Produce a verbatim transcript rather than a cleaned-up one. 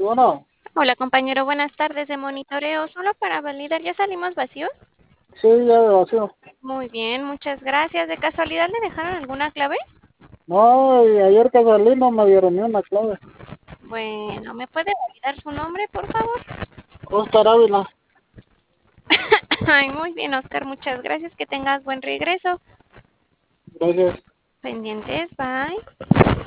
Bueno, Hola compañero, buenas tardes de monitoreo. Solo para validar, ¿ya salimos vacíos? sí, ya de vacío. Muy bien, muchas gracias. ¿De casualidad le dejaron alguna clave? No, y ayer que salí no me dieron ni una clave. Bueno, ¿me puede validar su nombre, por favor? Oscar Ávila, Ay, muy bien, Oscar, muchas gracias. Que tengas buen regreso. gracias. Pendientes, bye.